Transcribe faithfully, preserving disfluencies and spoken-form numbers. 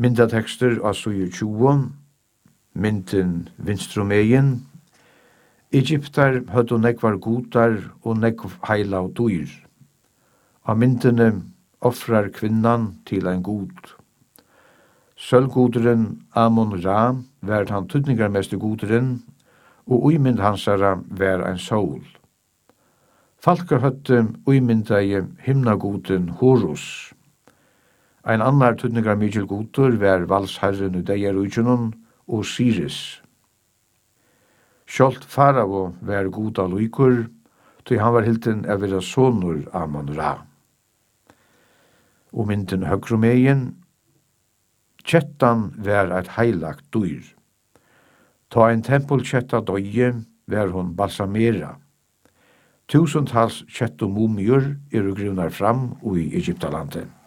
Myndatekster av syv tjue, mynden vinstrumegen. Egyptar hødde nekvar godar og nekv heila og dyr. Av myndene offrar kvinnan til ein god. Sølvgoderen Amon-Ra var han tydningarmeste goderen, og uimynd hansara var ein sol. Falkar høtte uimyndaje himnagoden Horus. Ein annar tydningar mykjel godur var valsherren u deirujunum og Siris. Sjolt Farao var goda luikur, tog han var hilden av vera sonur Amon-Ra. Og mynden høgrumegen, kjettan var eit heilagt dyr. Ta ein tempelkjetta døye var hon balsamera. Tusentals kjetto mumier er grunnar fram i Egyptalandet.